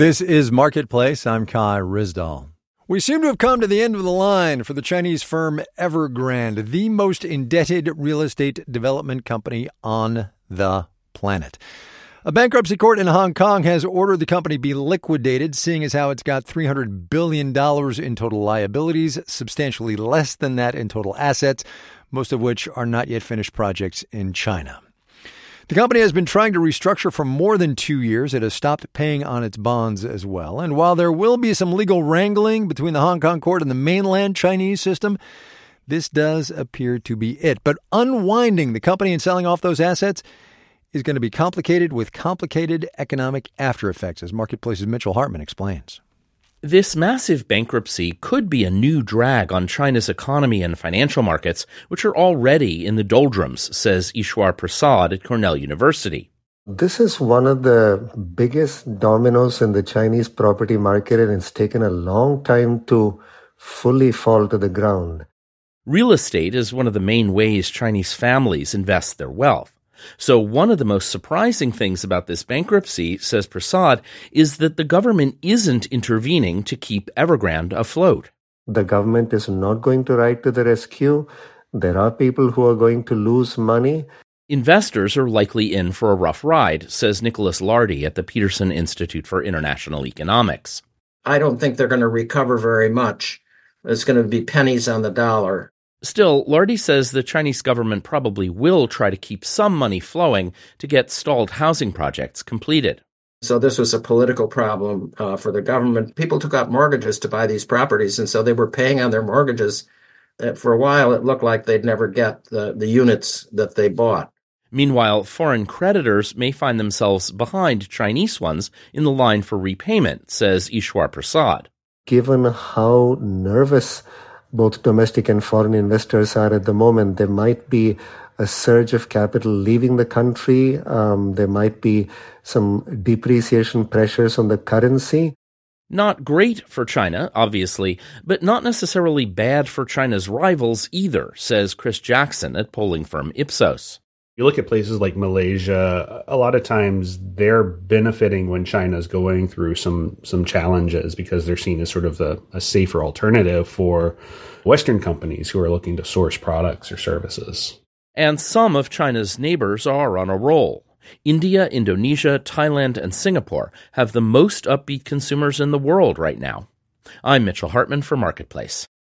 This is Marketplace. I'm Kai Rizdal. We seem to have come to the end of the line for the Chinese firm Evergrande, the most indebted real estate development company on the planet. A bankruptcy court in Hong Kong has ordered the company be liquidated, seeing as how it's got $300 billion in total liabilities, substantially less than that in total assets, most of which are not yet finished projects in China. The company has been trying to restructure for more than 2 years. It has stopped paying on its bonds as well. And while there will be some legal wrangling between the Hong Kong court and the mainland Chinese system, this does appear to be it. But unwinding the company and selling off those assets is going to be complicated with complicated economic after effects, as Marketplace's Mitchell Hartman explains. This massive bankruptcy could be a new drag on China's economy and financial markets, which are already in the doldrums, says Ishwar Prasad at Cornell University. This is one of the biggest dominoes in the Chinese property market, and it's taken a long time to fully fall to the ground. Real estate is one of the main ways Chinese families invest their wealth. So one of the most surprising things about this bankruptcy, says Prasad, is that the government isn't intervening to keep Evergrande afloat. The government is not going to ride to the rescue. There are people who are going to lose money. Investors are likely in for a rough ride, says Nicholas Lardy at the Peterson Institute for International Economics. I don't think they're going to recover very much. It's going to be pennies on the dollar. Still, Lardy says the Chinese government probably will try to keep some money flowing to get stalled housing projects completed. So this was a political problem for the government. People took out mortgages to buy these properties, and so they were paying on their mortgages. For a while, it looked like they'd never get the units that they bought. Meanwhile, foreign creditors may find themselves behind Chinese ones in the line for repayment, says Ishwar Prasad. Given how nervous both domestic and foreign investors are at the moment, there might be a surge of capital leaving the country. There might be some depreciation pressures on the currency. Not great for China, obviously, but not necessarily bad for China's rivals either, says Chris Jackson at polling firm Ipsos. You look at places like Malaysia, a lot of times they're benefiting when China's going through some challenges because they're seen as sort of a safer alternative for Western companies who are looking to source products or services. And some of China's neighbors are on a roll. India, Indonesia, Thailand, and Singapore have the most upbeat consumers in the world right now. I'm Mitchell Hartman for Marketplace.